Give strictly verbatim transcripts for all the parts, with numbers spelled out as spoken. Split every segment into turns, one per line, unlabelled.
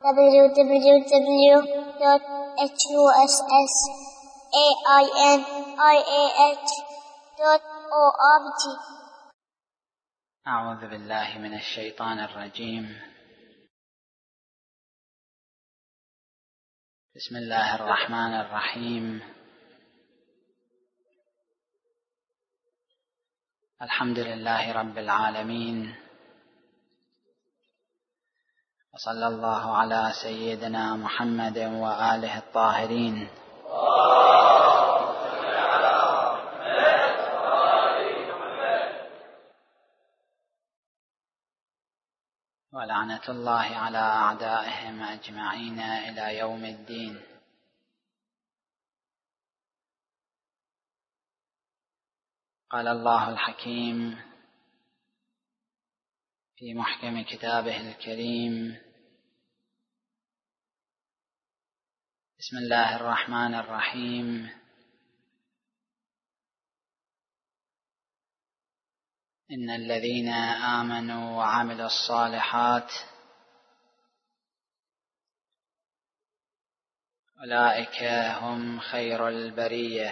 w w w dot huss ainiah dot org.
أعوذ بالله من الشيطان الرجيم. بسم الله الرحمن الرحيم. الحمد لله رب العالمين، وصلى الله على سيدنا محمد وآله الطاهرين. ولعنة الله على أعدائهم أجمعين إلى يوم الدين. قال الله الحكيم في محكم كتابه الكريم: بسم الله الرحمن الرحيم. إن الذين آمنوا وعملوا الصالحات أولئك هم خير البرية.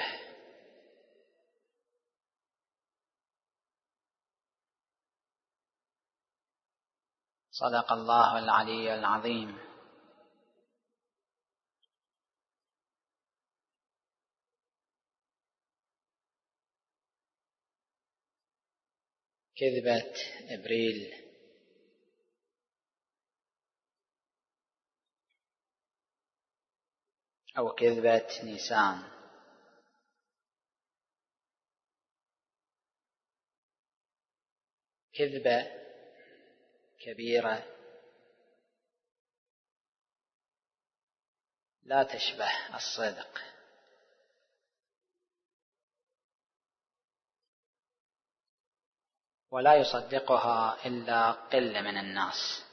صدق الله العلي العظيم. كذبة إبريل. أو كذبة نيسان. كذبة كبيرة لا تشبه الصدق، ولا يصدقها إلا قلة من الناس.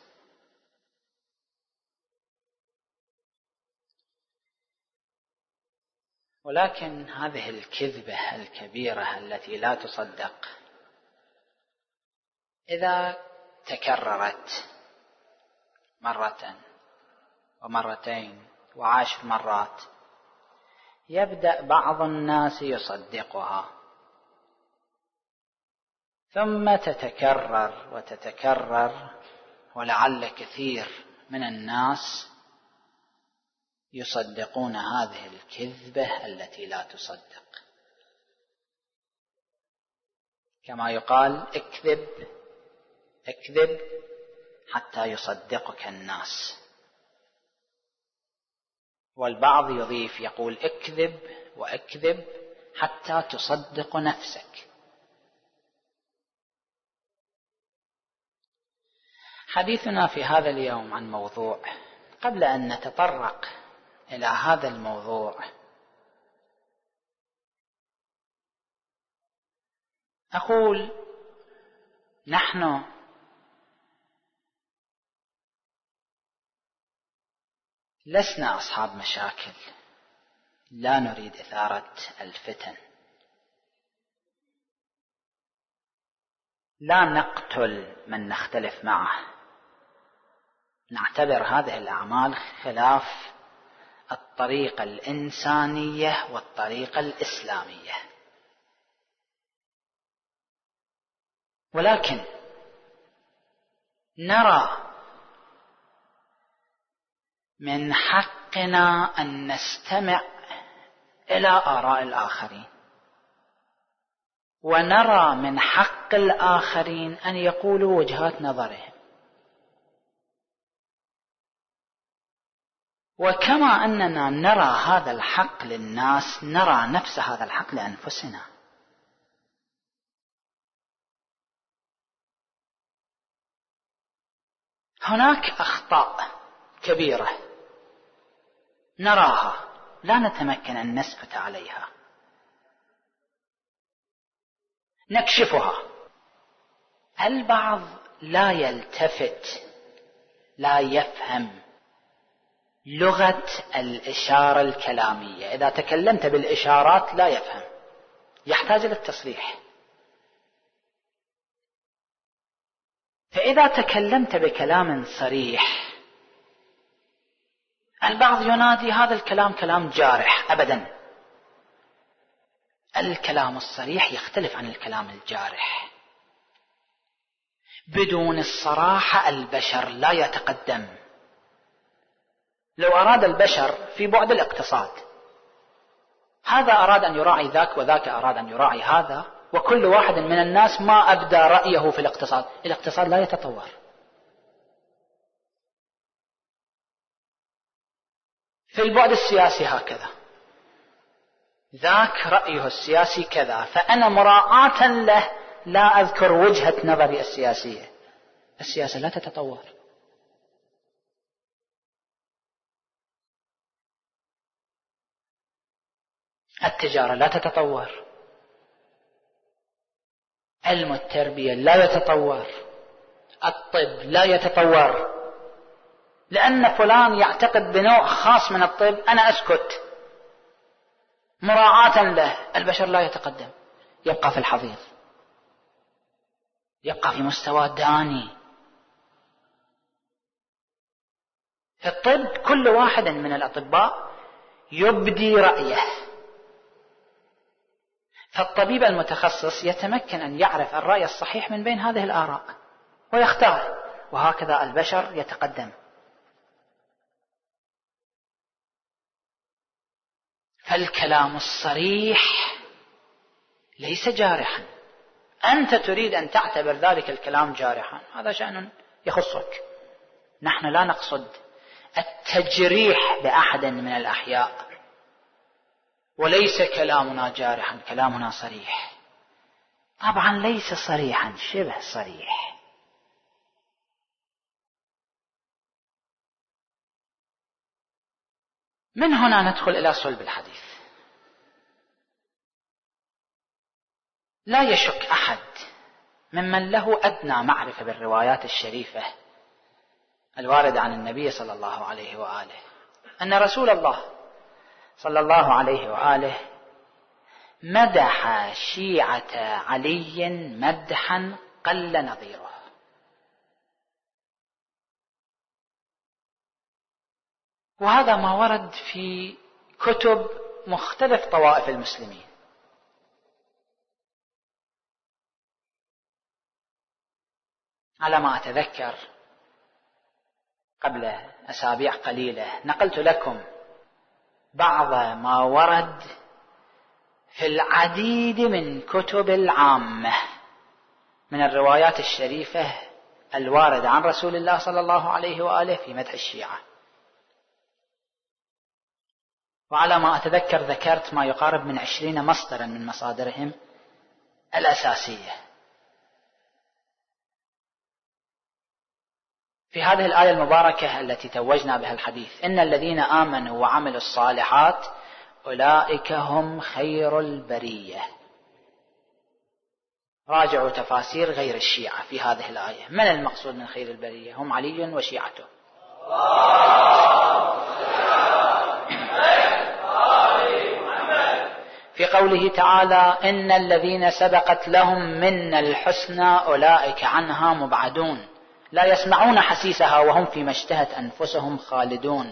ولكن هذه الكذبة الكبيرة التي لا تصدق إذا تكررت مرة ومرتين وعشر مرات يبدأ بعض الناس يصدقها، ثم تتكرر وتتكرر، ولعل كثير من الناس يصدقون هذه الكذبة التي لا تصدق. كما يقال: اكذب اكذب حتى يصدقك الناس. والبعض يضيف يقول: اكذب واكذب حتى تصدق نفسك. حديثنا في هذا اليوم عن موضوع، قبل أن نتطرق إلى هذا الموضوع أقول: نحن لسنا أصحاب مشاكل، لا نريد إثارة الفتن، لا نقتل من نختلف معه، نعتبر هذه الأعمال خلاف الطريقة الإنسانية والطريقة الإسلامية. ولكن نرى من حقنا أن نستمع إلى آراء الآخرين، ونرى من حق الآخرين أن يقولوا وجهات نظرهم. وكما أننا نرى هذا الحق للناس، نرى نفس هذا الحق لأنفسنا. هناك أخطاء كبيرة نراها لا نتمكن أن نسكت عليها، نكشفها. البعض لا يلتفت، لا يفهم لغة الإشارة الكلامية. إذا تكلمت بالإشارات لا يفهم، يحتاج إلى التصريح. فإذا تكلمت بكلام صريح البعض ينادي هذا الكلام كلام جارح. أبدا، الكلام الصريح يختلف عن الكلام الجارح. بدون الصراحة البشر لا يتقدم. لو أراد البشر في بعد الاقتصاد، هذا أراد أن يراعي ذاك وذاك أراد أن يراعي هذا، وكل واحد من الناس ما أبدى رأيه في الاقتصاد، الاقتصاد لا يتطور. في البعد السياسي هكذا، ذاك رأيه السياسي كذا، فأنا مراعاة له لا أذكر وجهة نظري السياسية. السياسة لا تتطور. التجارة لا تتطور. علم التربية لا يتطور. الطب لا يتطور. لأن فلان يعتقد بنوع خاص من الطب أنا أسكت مراعاة له. البشر لا يتقدم، يبقى في الحضيض، يبقى في مستوى داني. في الطب كل واحد من الأطباء يبدي رأيه، فالطبيب المتخصص يتمكن أن يعرف الرأي الصحيح من بين هذه الآراء ويختار، وهكذا البشر يتقدم. فالكلام الصريح ليس جارحا. أنت تريد أن تعتبر ذلك الكلام جارحا، هذا شأن يخصك. نحن لا نقصد التجريح بأحد من الأحياء، وليس كلامنا جارحا، كلامنا صريح. طبعا ليس صريحا، شبه صريح. من هنا ندخل إلى صلب الحديث. لا يشك أحد ممن له أدنى معرفة بالروايات الشريفة الواردة عن النبي صلى الله عليه وآله أن رسول الله صلى الله عليه وآله مدح شيعة علي مدحا قل نظيره. وهذا ما ورد في كتب مختلف طوائف المسلمين. على ما أتذكر قبل أسابيع قليلة نقلت لكم بعض ما ورد في العديد من كتب العامة من الروايات الشريفة الواردة عن رسول الله صلى الله عليه وآله في مدح الشيعة. وعلى ما أتذكر ذكرت ما يقارب من عشرين مصدرا من مصادرهم الأساسية. في هذه الآية المباركة التي توجنا بها الحديث: إن الذين آمنوا وعملوا الصالحات أولئك هم خير البرية. راجعوا تفاسير غير الشيعة في هذه الآية. من المقصود من خير البرية؟ هم علي وشيعته. في قوله تعالى: إن الذين سبقت لهم منا الحسنى أولئك عنها مبعدون لا يسمعون حسيسها وهم فيما اشتهت أنفسهم خالدون.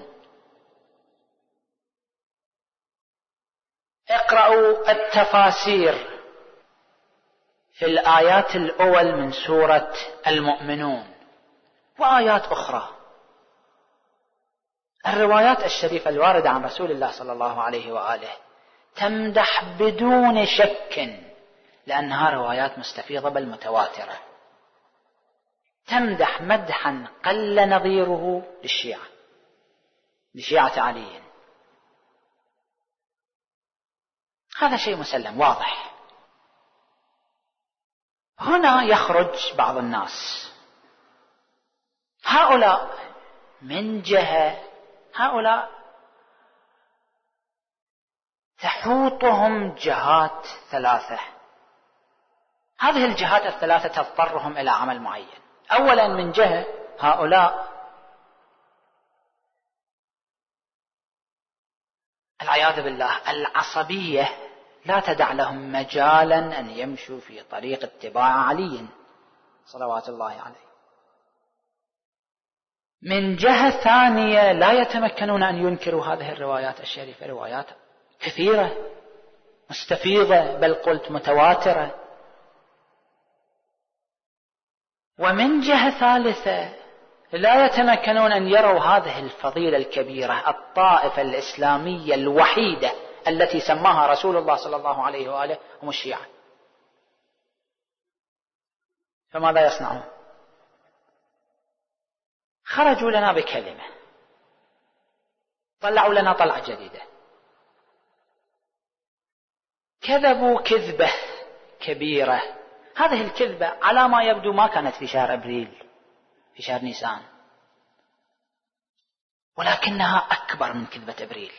اقرأوا التفاسير في الآيات الأول من سورة المؤمنون وآيات أخرى. الروايات الشريفة الواردة عن رسول الله صلى الله عليه وآله تمدح بدون شك، لأنها روايات مستفيضة بل متواترة، تمدح مدحا قل نظيره للشيعة، لشيعة علي. هذا شيء مسلم واضح. هنا يخرج بعض الناس، هؤلاء من جهة، هؤلاء تحوطهم جهات ثلاثة. هذه الجهات الثلاثة تضطرهم إلى عمل معين. أولا من جهة هؤلاء العياذ بالله العصبية لا تدع لهم مجالا أن يمشوا في طريق اتباع علي صلوات الله عليه. من جهة ثانية لا يتمكنون أن ينكروا هذه الروايات الشريفة، روايات كثيرة مستفيضة بل قلت متواترة. ومن جهة ثالثة لا يتمكنون أن يروا هذه الفضيلة الكبيرة، الطائفة الإسلامية الوحيدة التي سماها رسول الله صلى الله عليه وآله هم الشيعة. فماذا يصنعون؟ خرجوا لنا بكلمة، طلعوا لنا طلعة جديدة، كذبوا كذبة كبيرة. هذه الكذبة على ما يبدو ما كانت في شهر أبريل، في شهر نيسان، ولكنها أكبر من كذبة أبريل.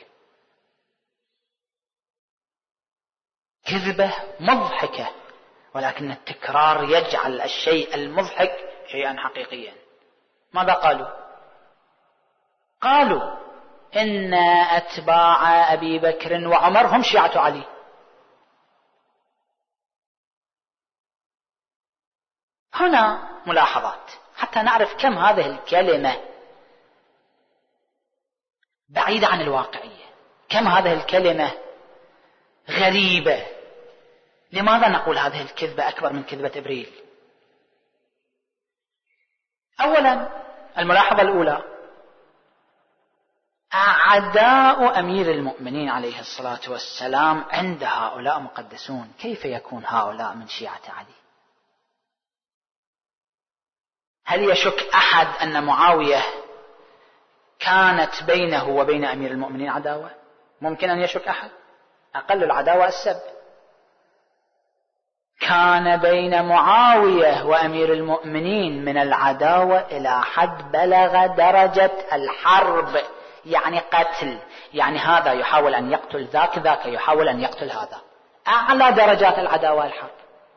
كذبة مضحكة، ولكن التكرار يجعل الشيء المضحك شيئا حقيقيا. ماذا قالوا؟ قالوا إن أتباع أبي بكر وعمر هم شيعة علي. هنا ملاحظات حتى نعرف كم هذه الكلمة بعيدة عن الواقعية، كم هذه الكلمة غريبة. لماذا نقول هذه الكذبة أكبر من كذبة إبريل؟ أولا، الملاحظة الأولى، أعداء أمير المؤمنين عليه الصلاة والسلام عند هؤلاء مقدسون. كيف يكون هؤلاء من شيعة علي؟ هل يشك أحد أن معاوية كانت بينه وبين أمير المؤمنين عداوة؟ ممكن أن يشك أحد؟ أقل العداوة السب. كان بين معاوية وأمير المؤمنين من العداوة إلى حد بلغ درجة الحرب، يعني قتل، يعني هذا يحاول أن يقتل ذاك، ذاك يحاول أن يقتل هذا. أعلى درجات العداوة الحرب.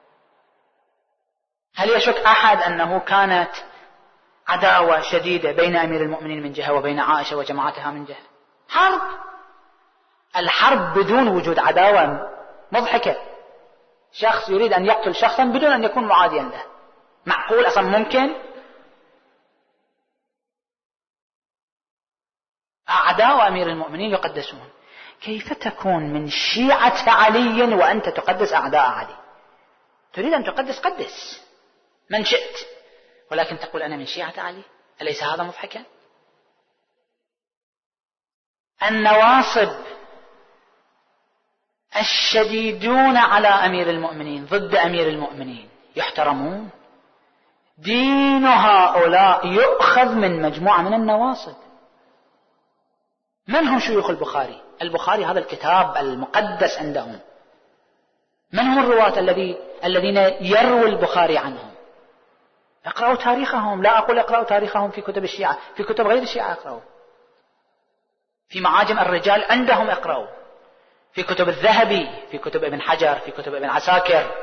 هل يشك أحد أنه كانت عداوة شديدة بين أمير المؤمنين من جهة وبين عائشة وجماعتها من جهة؟ حرب. الحرب بدون وجود عداوة مضحكة. شخص يريد أن يقتل شخصا بدون أن يكون معاديا له، معقول أصلا؟ ممكن؟ أعداء أمير المؤمنين يقدسون. كيف تكون من شيعة علي وأنت تقدس أعداء علي؟ تريد أن تقدس قدس من شئت، ولكن تقول أنا من شيعة علي؟ أليس هذا مضحكا؟ النواصب الشديدون على أمير المؤمنين ضد أمير المؤمنين يحترمون. دين هؤلاء يؤخذ من مجموعة من النواصب. من هم شيوخ البخاري؟ البخاري هذا الكتاب المقدس عندهم. من هم الرواة الذي الذين يروي البخاري عنهم؟ اقرأوا تاريخهم. لا أقول اقرأوا تاريخهم في كتب الشيعة، في كتب غير الشيعة اقرأوا. في معاجم الرجال عندهم اقرأوا، في كتب الذهبي، في كتب ابن حجر، في كتب ابن عساكر،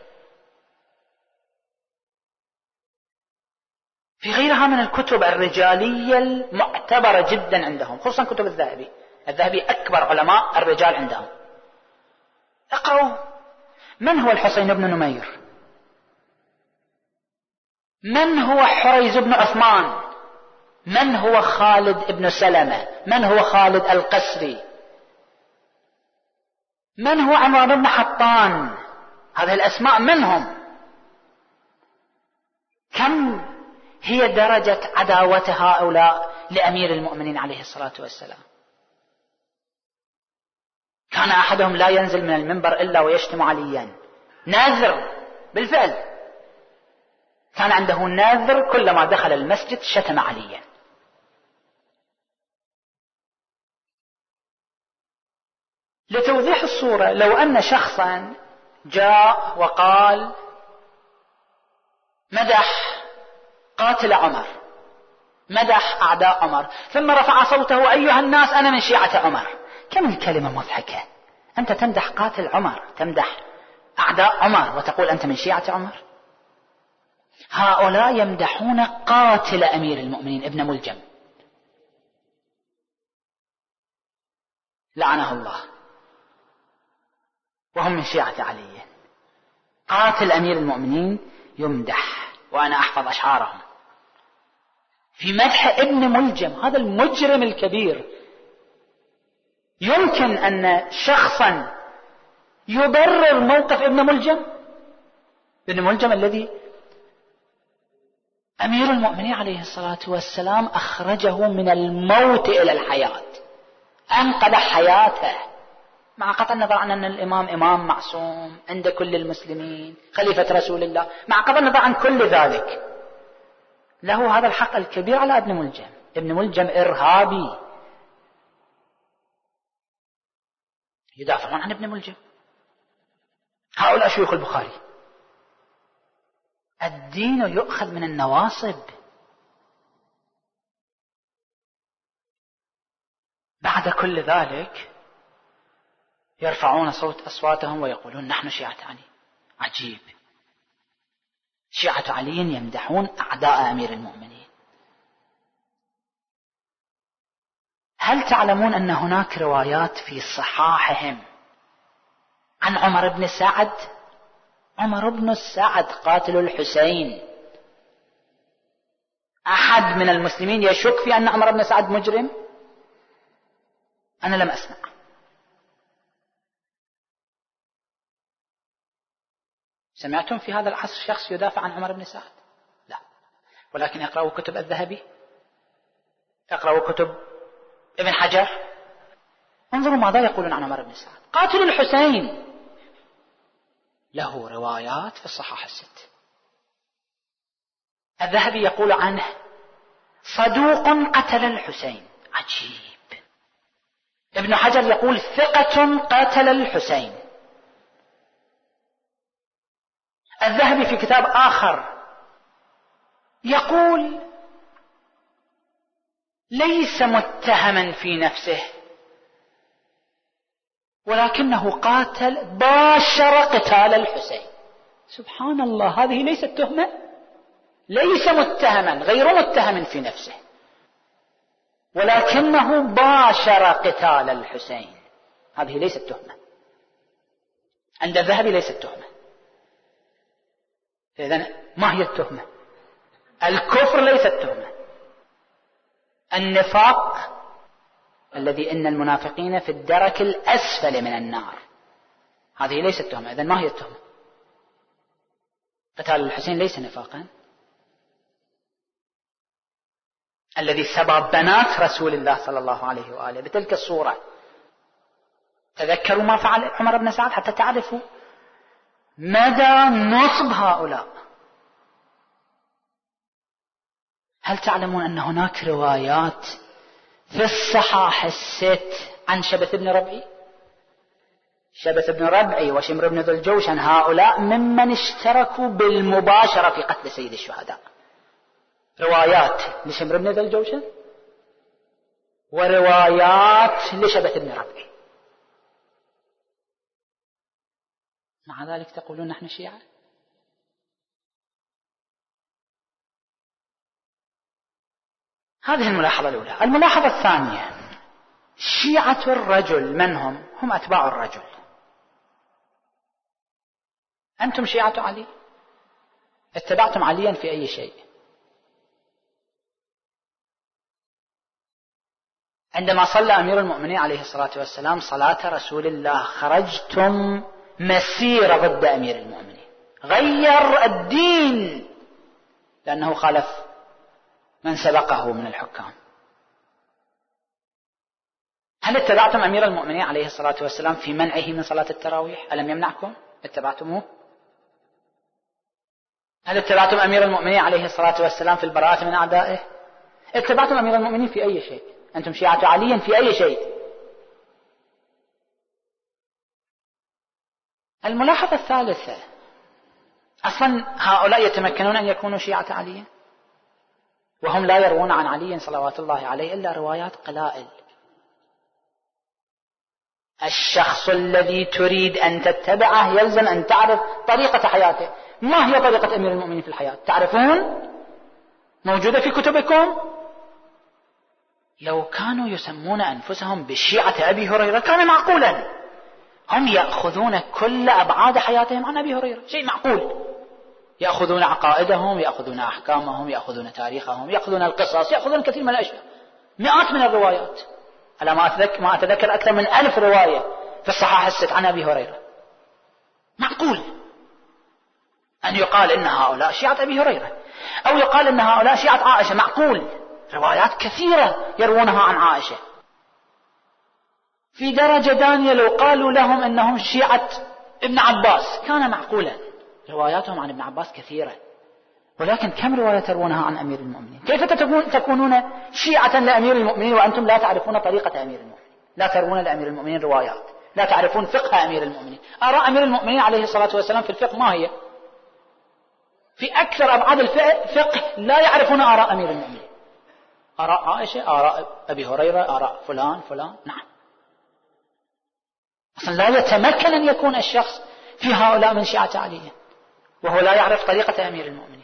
في غيرها من الكتب الرجالية المعتبرة جدا عندهم، خصوصا كتب الذهبي. الذهبي أكبر علماء الرجال عندهم. اقرأوا. من هو الحسين بن نمير؟ من هو حريز بن عثمان؟ من هو خالد بن سلمة؟ من هو خالد القسري؟ من هو عمران بن حطان؟ هذه الأسماء منهم. كم هي درجة عداوة هؤلاء لأمير المؤمنين عليه الصلاة والسلام؟ كان أحدهم لا ينزل من المنبر إلا ويشتم عليا، ناذر بالفعل. كان عنده ناذر كلما دخل المسجد شتم عليا. لتوضيح الصورة، لو أن شخصا جاء وقال مدح قاتل عمر، مدح أعداء عمر، ثم رفع صوته أيها الناس أنا من شيعة عمر، كم الكلمة مضحكة. أنت تمدح قاتل عمر، تمدح أعداء عمر، وتقول أنت من شيعة عمر. هؤلاء يمدحون قاتل أمير المؤمنين ابن ملجم لعنه الله، وهم من شيعة علي. قاتل أمير المؤمنين يمدح، وأنا أحفظ أشعارهم. في مدح ابن ملجم، هذا المجرم الكبير. يمكن أن شخصا يبرر موقف ابن ملجم؟ ابن ملجم الذي أمير المؤمنين عليه الصلاة والسلام أخرجه من الموت إلى الحياة، أنقذ حياته، مع قطع النظر عن أن الإمام إمام معصوم عند كل المسلمين، خليفة رسول الله، مع قطع النظر عن كل ذلك، له هذا الحق الكبير على ابن ملجم. ابن ملجم إرهابي، يدافعون عن ابن ملجم هؤلاء شيوخ البخاري. الدين يؤخذ من النواصب. بعد كل ذلك يرفعون صوت أصواتهم ويقولون نحن شيعة علي. عجيب، شيعة علي يمدحون أعداء أمير المؤمنين. هل تعلمون أن هناك روايات في صحاحهم عن عمر بن سعد؟ عمر بن سعد قاتل الحسين، أحد من المسلمين يشك في أن عمر بن سعد مجرم؟ أنا لم أسمع. سمعتم في هذا العصر شخص يدافع عن عمر بن سعد؟ لا. ولكن اقرأوا كتب الذهبي، اقرأوا كتب ابن حجر، انظروا ماذا يقولون عن عمر بن سعد. قاتل الحسين له روايات في الصحاح الست. الذهبي يقول عنه صدوق قتل الحسين. عجيب. ابن حجر يقول ثقة قتل الحسين. الذهبي في كتاب آخر يقول ليس متهما في نفسه، ولكنه قاتل باشر قتال الحسين. سبحان الله، هذه ليست تهمة. ليس متهما، غير متهم في نفسه، ولكنه باشر قتال الحسين. هذه ليست تهمة عند الذهبي، ليست تهمة. إذن ما هي التهمة؟ الكفر ليست تهمة. النفاق الذي إن المنافقين في الدرك الأسفل من النار، هذه ليست تهمة. إذن ما هي التهمة؟ قتال الحسين ليس نفاقا. الذي سبى بنات رسول الله صلى الله عليه وآله بتلك الصورة. تذكروا ما فعل عمر بن سعد حتى تعرفوا مدى نصب هؤلاء. هل تعلمون أن هناك روايات في الصحاح الست عن شبث بن ربعي؟ شبث بن ربعي وشمر بن ذو الجوشن هؤلاء ممن اشتركوا بالمباشرة في قتل سيد الشهداء. روايات لشمر بن ذو الجوشن وروايات لشبث بن ربعي، مع ذلك تقولون نحن شيعة. هذه الملاحظة الأولى. الملاحظة الثانية، شيعة الرجل من هم؟ هم أتباع الرجل. أنتم شيعة علي، اتبعتم عليا في أي شيء؟ عندما صلى أمير المؤمنين عليه الصلاة والسلام صلاة رسول الله خرجتم مسيرة ضد أمير المؤمنين، غير الدين لأنه خالف من سبقه من الحكام. هل اتبعتم أمير المؤمنين عليه الصلاة والسلام في منعه من صلاة التراويح؟ ألم يمنعكم؟ اتبعتموه؟ هل اتبعتم أمير المؤمنين عليه الصلاة والسلام في البراءة من أعدائه؟ اتبعتم أمير المؤمنين في أي شيء؟ أنتم شيعة علي في أي شيء؟ الملاحظة الثالثة، أصلا هؤلاء يتمكنون أن يكونوا شيعة علي وهم لا يروون عن علي صلوات الله عليه إلا روايات قلائل. الشخص الذي تريد أن تتبعه يلزم أن تعرف طريقة حياته. ما هي طريقة أمير المؤمنين في الحياة؟ تعرفون؟ موجودة في كتبكم. لو كانوا يسمون أنفسهم بشيعة أبي هريرة كان معقولا. هم يأخذون كل أبعاد حياتهم عن أبي هريرة، شيء معقول. يأخذون عقائدهم، يأخذون أحكامهم، يأخذون تاريخهم، يأخذون القصص، يأخذون كثير من الأشياء، مئات من الروايات. على ما أتذكر, ما أتذكر أكثر من ألف رواية في الصحاح الست عن أبي هريرة. معقول أن يقال إن هؤلاء شيعة أبي هريرة، أو يقال إن هؤلاء شيعة عائشة؟ معقول. روايات كثيرة يروونها عن عائشة. في درجة دانية لو قالوا لهم إنهم شيعة ابن عباس كان معقولا، رواياتهم عن ابن عباس كثيرة، ولكن كم رواية تروونها عن أمير المؤمنين؟ كيف تكونون شيعة لأمير المؤمنين وأنتم لا تعرفون طريقة أمير المؤمنين، لا ترون لأمير المؤمنين روايات، لا تعرفون فقه أمير المؤمنين؟ آراء أمير المؤمنين عليه الصلاة والسلام في الفقه ما هي؟ في أكثر أبعاد الفقه لا يعرفون آراء أمير المؤمنين. آراء عائشة، آراء أبي هريرة، آراء فلان فلان. نعم، أصلا لا يتمكن أن يكون الشخص في هؤلاء من شيعة علي وهو لا يعرف طريقة أمير المؤمنين.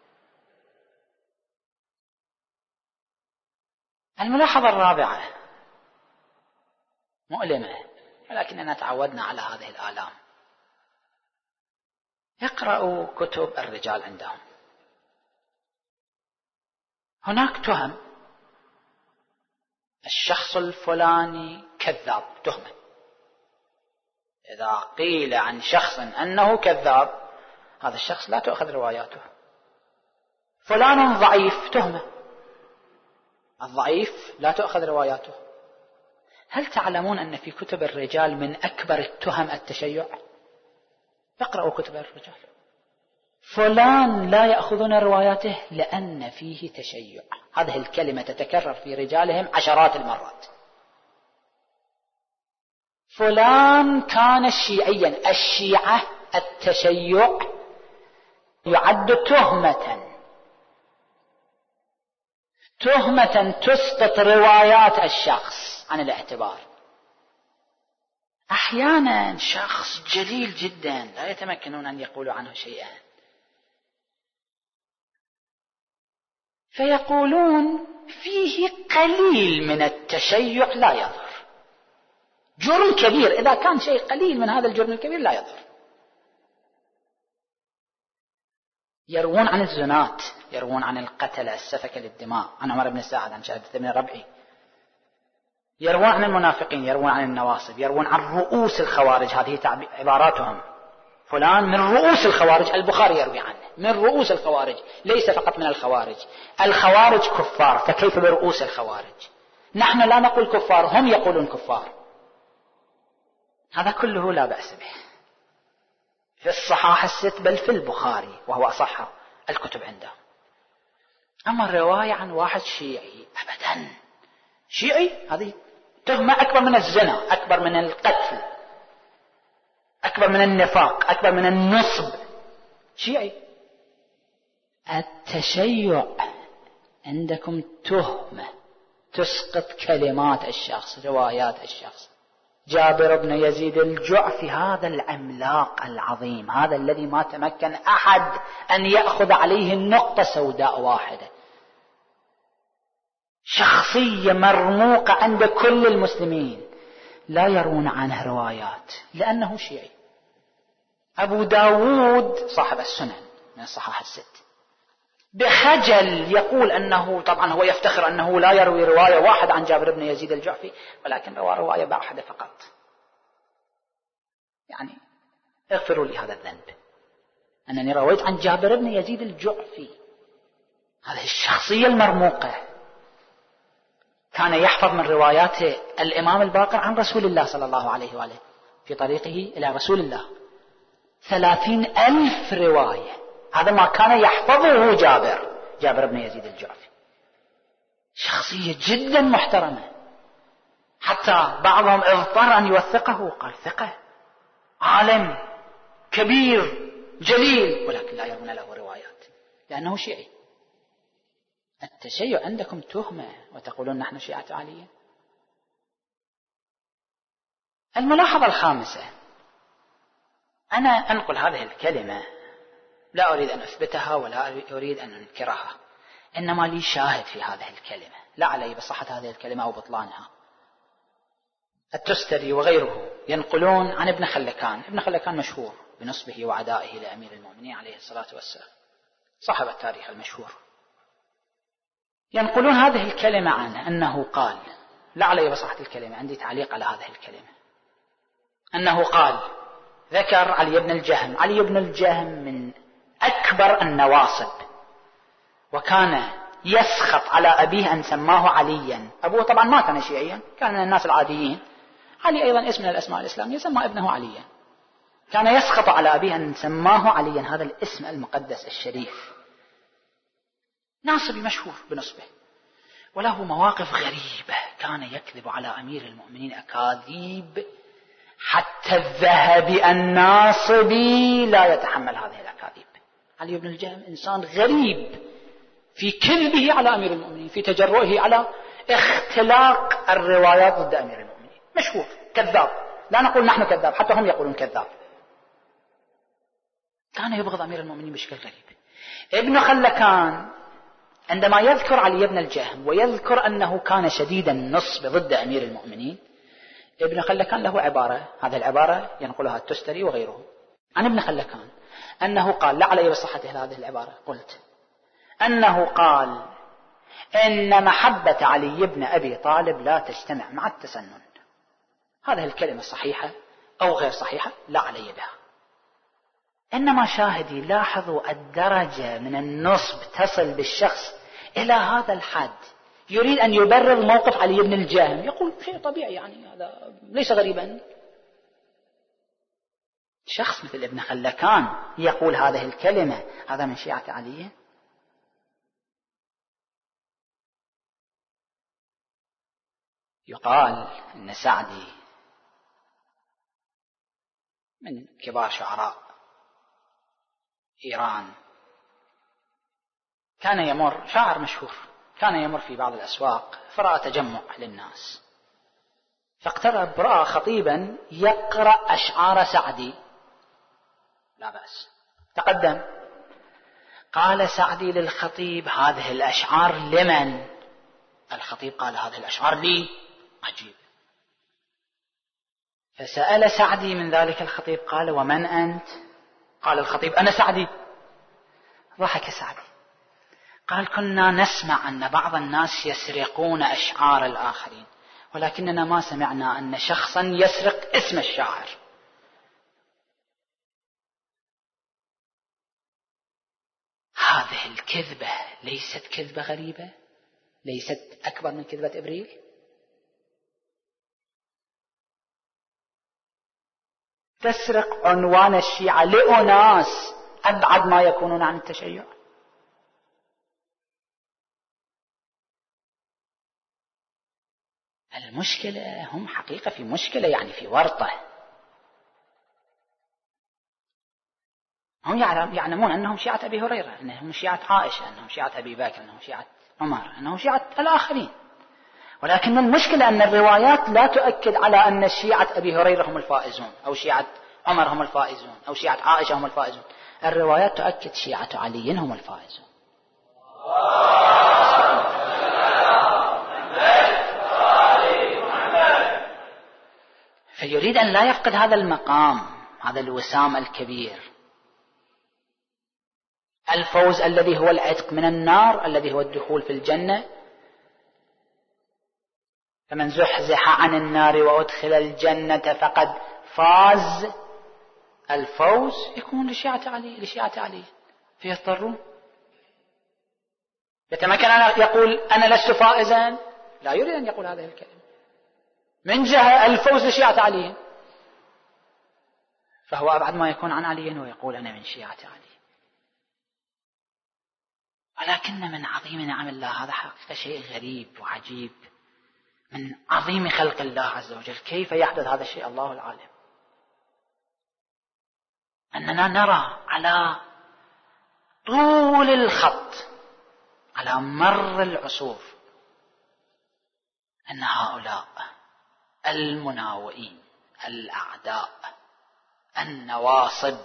الملاحظة الرابعة مؤلمة، ولكننا تعودنا على هذه الآلام. يقرأوا كتب الرجال عندهم، هناك تهم، الشخص الفلاني كذاب، تهمة. إذا قيل عن شخص أنه كذاب هذا الشخص لا تؤخذ رواياته. فلان ضعيف، تهمة، الضعيف لا تؤخذ رواياته. هل تعلمون أن في كتب الرجال من أكبر التهم التشيع؟ اقرأوا كتب الرجال، فلان لا يأخذون رواياته لأن فيه تشيع. هذه الكلمة تتكرر في رجالهم عشرات المرات. فلان كان شيعيا، الشيعة التشيع يعد تهمة، تهمة تسقط روايات الشخص عن الاعتبار. أحيانا شخص جليل جدا لا يتمكنون أن يقولوا عنه شيئا، فيقولون فيه قليل من التشيع لا يضر. جرم كبير، إذا كان شيء قليل من هذا الجرم الكبير لا يضر. يروون عن الزنات، يروون عن القتلة، السفك للدماء، عن عمر بن سعد، عن شهادة بن ربعي. يروون عن المنافقين، يروون عن النواصب، يروون عن رؤوس الخوارج، هذه عباراتهم. فلان من رؤوس الخوارج، البخاري يروي عنه من رؤوس الخوارج، ليس فقط من الخوارج. الخوارج كفار، فكيف برؤوس الخوارج؟ نحن لا نقول كفار، هم يقولون كفار. هذا كله لا بأس به في الصحاح الست، بل في البخاري وهو أصح الكتب عنده. أما الرواية عن واحد شيعي أبدا، شيعي هذه تهمة أكبر من الزنا، أكبر من القتل، أكبر من النفاق، أكبر من النصب. شيعي. التشيع عندكم تهمة تسقط كلمات الشخص، روايات الشخص. جابر بن يزيد الجعفي، هذا العملاق العظيم، هذا الذي ما تمكن أحد أن يأخذ عليه النقطة سوداء واحدة، شخصية مرموقة عند كل المسلمين، لا يرون عنه روايات لأنه شيعي. أبو داود صاحب السنن من الصحاح الست بخجل يقول أنه، طبعا هو يفتخر أنه لا يروي رواية واحدة عن جابر بن يزيد الجعفي، ولكن روى رواية واحدة فقط. يعني اغفروا لي هذا الذنب، أنني رويت عن جابر بن يزيد الجعفي، هذه الشخصية المرموقة. كان يحفظ من روايات الإمام الباقر عن رسول الله صلى الله عليه وآله في طريقه إلى رسول الله ثلاثين ألف رواية، هذا ما كان يحفظه جابر جابر بن يزيد الجعفي. شخصية جدا محترمة، حتى بعضهم اضطر أن يوثقه، قال ثقة، عالم كبير جليل، ولكن لا يرون له روايات لأنه شيعي. التشيع عندكم تهمة وتقولون نحن شيعة علي. الملاحظة الخامسة، أنا أنقل هذه الكلمة لا أريد أن أثبتها ولا أريد أن أنكرها، إنما لي شاهد في هذه الكلمة، لا علي بصحة هذه الكلمة أو بطلانها. التستري وغيره ينقلون عن ابن خلكان، ابن خلكان مشهور بنصبه وعدائه لأمير المؤمنين عليه الصلاة والسلام، صاحب التاريخ المشهور. ينقلون هذه الكلمة عنه أنه قال، لا علي بصحة الكلمة، عندي تعليق على هذه الكلمة، أنه قال، ذكر علي بن الجهم. علي بن الجهم من أكبر النواصب، وكان يسخط على أبيه أن سماه عليا. أبوه طبعا ما كان شيعيا، كان من الناس العاديين. علي أيضا اسم من الأسماء الإسلامية، سمى ابنه عليا. كان يسخط على أبيه أن سماه عليا، هذا الاسم المقدس الشريف. ناصبي مشهور بنصبه، وله مواقف غريبة. كان يكذب على أمير المؤمنين أكاذيب حتى الذهبي الناصبي لا يتحمل هذه الأكاذيب. علي بن الجهم إنسان غريب في كذبه على أمير المؤمنين، في تجرؤه على اختلاق الروايات ضد أمير المؤمنين. مشهور كذاب، لا نقول نحن كذاب، حتى هم يقولون كذاب. كان يبغض أمير المؤمنين بشكل غريب. ابن خلكان عندما يذكر علي بن الجهم ويذكر أنه كان شديد النصب ضد أمير المؤمنين، ابن خلكان له عبارة، هذه العبارة ينقلها التستري وغيره عن ابن خلكان، أنه قال، لا علي بصحة هذه العبارة، قلت أنه قال إن محبة علي بن أبي طالب لا تجتمع مع التسنن. هذه الكلمة صحيحة أو غير صحيحة لا علي بها، إنما شاهدي لاحظوا الدرجة من النصب تصل بالشخص إلى هذا الحد. يريد أن يبرر موقف علي بن الجهم، يقول شيء طبيعي، يعني هذا ليس غريبا. شخص مثل ابن خلكان يقول هذه الكلمة، هذا من شيعة علي؟ يقال أن سعدي من كبار شعراء إيران، كان يمر، شاعر مشهور، كان يمر في بعض الأسواق فرأى تجمع للناس، فاقترب، رأى خطيبا يقرأ أشعار سعدي، لا بأس، تقدم، قال سعدي للخطيب: هذه الأشعار لمن؟ الخطيب قال: هذه الأشعار لي. عجيب. فسأل سعدي من ذلك الخطيب، قال: ومن أنت؟ قال الخطيب: أنا سعدي. ضحك سعدي، قال: كنا نسمع أن بعض الناس يسرقون أشعار الآخرين، ولكننا ما سمعنا أن شخصا يسرق اسم الشاعر. هذه الكذبة ليست كذبة غريبة؟ ليست أكبر من كذبة إبريل؟ تسرق عنوان الشيعة لأناس أبعد ما يكونون عن التشيع. المشكلة هم حقيقة في مشكلة، يعني في ورطة. هم يعلمون أنهم شيعة أبي هريرة، أنهم شيعة عائشة، أنهم شيعة أبي بكر، أنهم شيعة عمر، أنهم شيعة الآخرين، ولكن المشكلة أن الروايات لا تؤكد على أن شيعة أبي هريرة هم الفائزون، أو شيعة عمر هم الفائزون، أو شيعة عائشة هم الفائزون. الروايات تؤكد شيعة علي هم الفائزون. فيريد أن لا يفقد هذا المقام، هذا الوسام الكبير، الفوز الذي هو العتق من النار، الذي هو الدخول في الجنة. فمن زحزح عن النار وأدخل الجنة فقد فاز. الفوز يكون لشيعة علي، لشيعة علي فيضطرون. يتمكن أن يقول أنا لست فائزا؟ لا يريد أن يقول هذه الكلمة. من جهة الفوز لشيعة علي، فهو أبعد ما يكون عن علي ويقول أنا من شيعة علي. ولكن من عظيم نعم الله، هذا حقيقة شيء غريب وعجيب، من عظيم خلق الله عز وجل. كيف يحدث هذا الشيء؟ الله العالم. أننا نرى على طول الخط، على مر العصور، أن هؤلاء المناوئين، الأعداء، النواصب،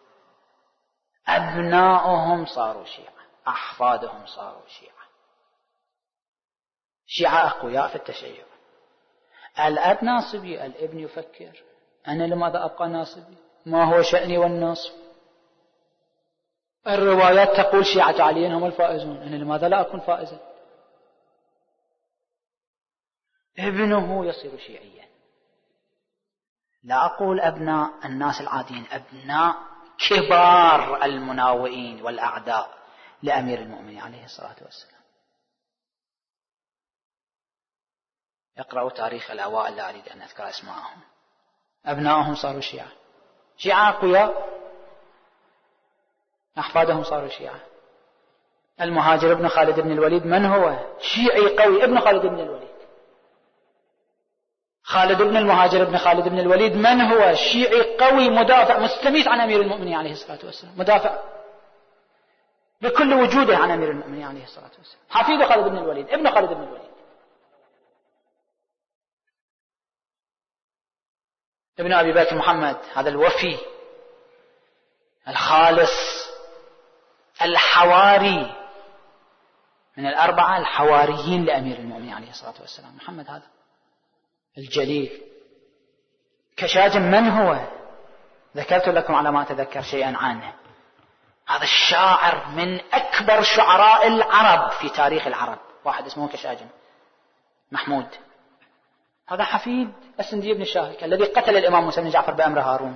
أبناؤهم صاروا شيعة، أحفادهم صاروا شيعة، شيعة أقوياء في التشيع. الأب ناصبي، الابن يفكر أنا لماذا أبقى ناصبي؟ ما هو شأني والنصف؟ الروايات تقول شيعة علي هم الفائزون، أنا لماذا لا أكون فائزا؟ ابنه يصير شيعيا. لا أقول أبناء الناس العاديين، أبناء كبار المناوئين والأعداء لأمير المؤمنين عليه الصلاة والسلام. اقرأوا تاريخ الأوائل، لا أريد أن أذكر أسماءهم، أبنائهم صاروا شيعة، شيعة أقوياء، أحفادهم صاروا شيعة. المهاجر ابن خالد بن الوليد من هو؟ شيعي قوي، ابن خالد بن الوليد. خالد بن المهاجر ابن خالد بن الوليد من هو؟ شيعي قوي، مدافع مستميت عن أمير المؤمنين عليه الصلاة والسلام، مدافع بكل وجوده عن أمير المؤمنين عليه الصلاة والسلام، حفيد خالد بن الوليد، ابن خالد بن الوليد. ابن أبي بكر محمد، هذا الوفي الخالص الحواري من الأربعة الحواريين لأمير المؤمنين عليه الصلاة والسلام، محمد هذا الجليل. كشاجم من هو؟ ذكرت لكم على ما أتذكر شيئا عنه، هذا الشاعر من أكبر شعراء العرب في تاريخ العرب، واحد اسمه كشاجم محمود، هذا حفيد السندي بن الشاهك الذي قتل الإمام موسى بن جعفر بأمر هارون.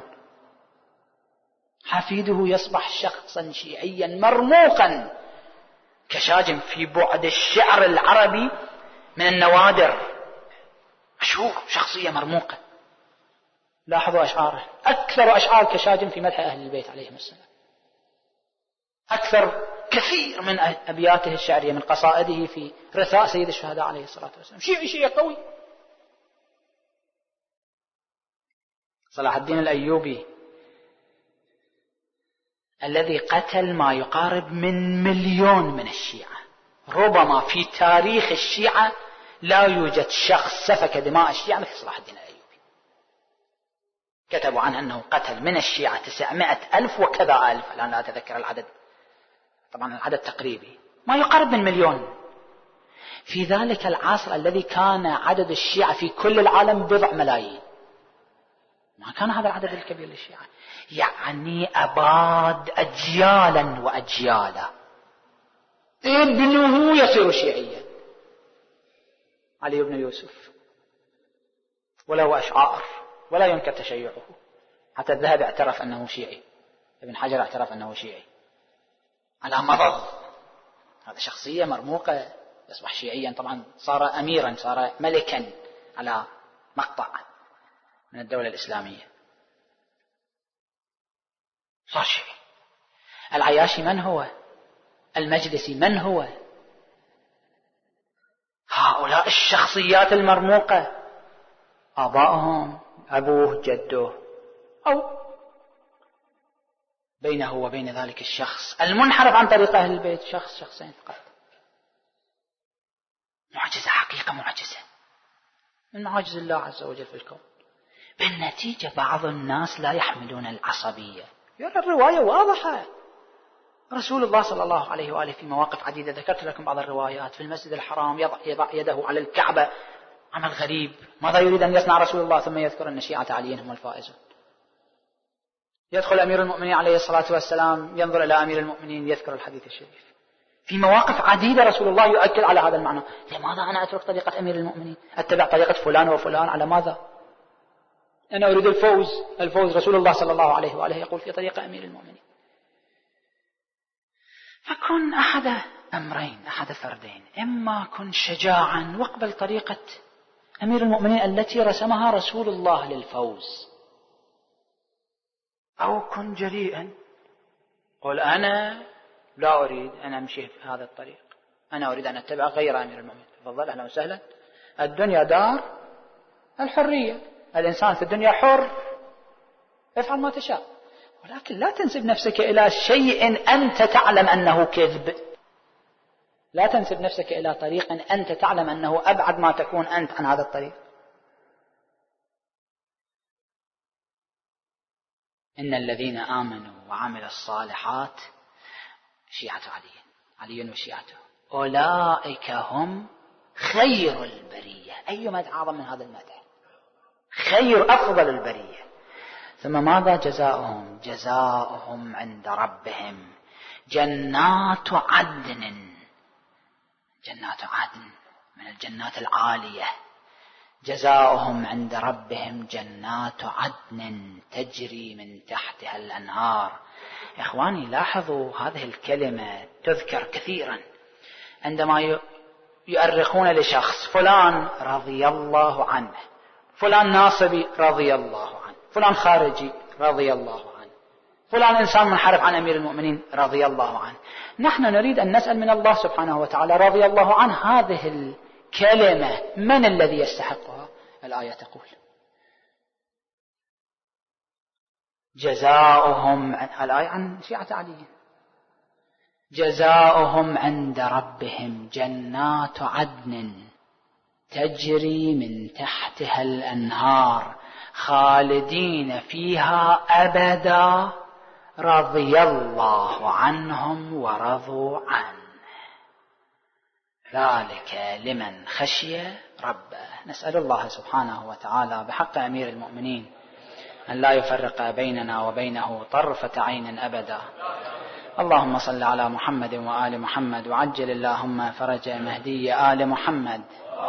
حفيده يصبح شخصا شيعيا مرموقا. كشاجم في بعد الشعر العربي من النوادر، مشهور، شخصية مرموقة. لاحظوا أشعاره، أكثر أشعار كشاجم في مدح أهل البيت عليهم السلام، أكثر كثير من أبياته الشعرية من قصائده في رثاء سيد الشهداء عليه الصلاة والسلام، شيعي شيعي قوي. صلاح الدين الأيوبي الذي قتل ما يقارب من مليون من الشيعة، ربما في تاريخ الشيعة لا يوجد شخص سفك دماء الشيعة مثل صلاح الدين الأيوبي. كتبوا عنه أنه قتل من الشيعة تسعمائة ألف وكذا ألف، الآن لا أتذكر العدد، طبعا العدد تقريبي، ما يقارب من مليون. في ذلك العصر الذي كان عدد الشيعة في كل العالم بضع ملايين، ما كان هذا العدد الكبير للشيعة، يعني أباد أجيالا وأجيالا. ابنه يصير شيعيا، علي بن يوسف، وله أشعار ولا ينكر تشيعه، حتى الذهبي اعترف أنه شيعي، ابن حجر اعترف أنه شيعي على مضض. هذا شخصية مرموقة، يصبح شيعيا، طبعا صار أميرا، صار ملكا على مقطع من الدولة الإسلامية، صار شيعي. العياشي من هو؟ المجلسي من هو؟ هؤلاء الشخصيات المرموقة، آبائهم، أبوه، جده، أو بينه وبين ذلك الشخص المنحرف عن طريق أهل البيت شخص شخصين فقط. معجزة، حقيقة معجزة من معاجز الله عز وجل في الكون. بالنتيجة بعض الناس لا يحملون العصبية، يرى الرواية واضحة. رسول الله صلى الله عليه وآله في مواقف عديدة، ذكرت لكم بعض الروايات، في المسجد الحرام يضع, يضع يده على الكعبة، عمل غريب. ماذا يريد أن يصنع رسول الله؟ ثم يذكر أن شيعة علي هم الفائزون. يدخل أمير المؤمنين عليه الصلاة والسلام، ينظر إلى أمير المؤمنين، يذكر الحديث الشريف. في مواقف عديدة رسول الله يؤكد على هذا المعنى. لماذا أنا أترك طريقة أمير المؤمنين، أتبع طريقة فلان وفلان؟ على ماذا؟ أنا أريد الفوز. الفوز رسول الله صلى الله عليه وآله يقول في طريقة أمير المؤمنين. فكن أحد أمرين، أحد فردين، إما كن شجاعا واقبل طريقة أمير المؤمنين التي رسمها رسول الله للفوز، أو كن جريئا، قل أنا لا أريد أن أمشي في هذا الطريق، أنا أريد أن أتبع غير أمير المؤمنين. تفضل، أهلا وسهلا. الدنيا دار الحرية، الإنسان في الدنيا حر، افعل ما تشاء، ولكن لا تنسب نفسك إلى شيء أنت تعلم أنه كذب. لا تنسب نفسك إلى طريق أنت تعلم أنه أبعد ما تكون أنت عن هذا الطريق. إن الذين آمنوا وعملوا الصالحات شيعة علي، علي وشيعته، أولئك هم خير البرية. أي مدح أعظم من هذا المدح؟ خير، أفضل البرية. ثم ماذا جزاؤهم؟ جزاؤهم عند ربهم جنات عدن، جنات عدن من الجنات العالية، جزاؤهم عند ربهم جنات عدن تجري من تحتها الأنهار. يا إخواني لاحظوا هذه الكلمة تذكر كثيرا عندما يؤرخون لشخص فلان رضي الله عنه، فلان ناصبي رضي الله عنه، فلان خارجي رضي الله عنه، فلان إنسان منحرف عن أمير المؤمنين رضي الله عنه. نحن نريد أن نسأل من الله سبحانه وتعالى رضي الله عنه هذه الكلمة من الذي يستحقها؟ الآية تقول جزاؤهم، الآية عن شيعة علي، جزاؤهم عند ربهم جنات عدن تجري من تحتها الأنهار خالدين فيها أبدا رضي الله عنهم ورضوا عنه، ذلك لمن خشي ربه. نسأل الله سبحانه وتعالى بحق أمير المؤمنين أن لا يفرق بيننا وبينه طرفة عين أبدا. اللهم صل على محمد وآل محمد، وعجل اللهم فرج مهدي آل محمد.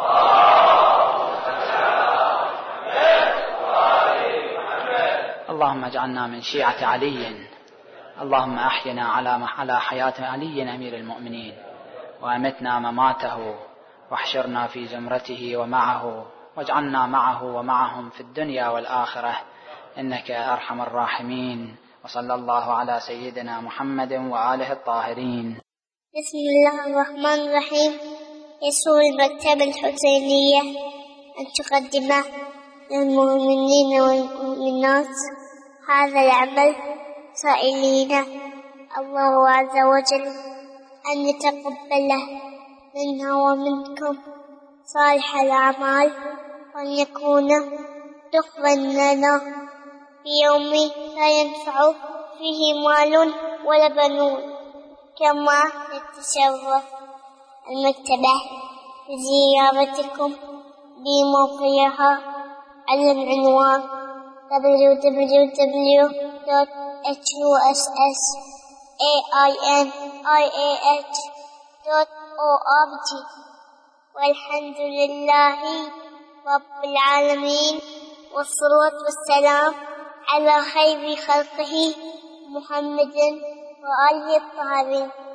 اللهم اجعلنا من شيعة علي، اللهم أحينا على على حياة علي أمير المؤمنين، وأمتنا مماته، واحشرنا في زمرته ومعه، واجعلنا معه ومعهم في الدنيا والآخرة إنك أرحم الراحمين. وصلى الله على سيدنا محمد وآله الطاهرين.
بسم الله الرحمن الرحيم. يسر المكتبة الحسينية أن تقدم للمؤمنين والمؤمنات هذا العمل سائلين الله عز وجل أن يتقبله منا ومنكم صالح الأعمال، وأن يكون دخلا لنا في يوم لا ينفع فيه مال ولا بنون. كما نتشرف المكتبة بزيارتكم بموقعها على العنوان دبليو دبليو دبليو دوت إتش يو إس إس إيه آي إن آي إيه إتش دوت أو آر جي. والحمد لله رب العالمين، والصلاة والسلام على خير خلقه محمد وآله الطاهرين.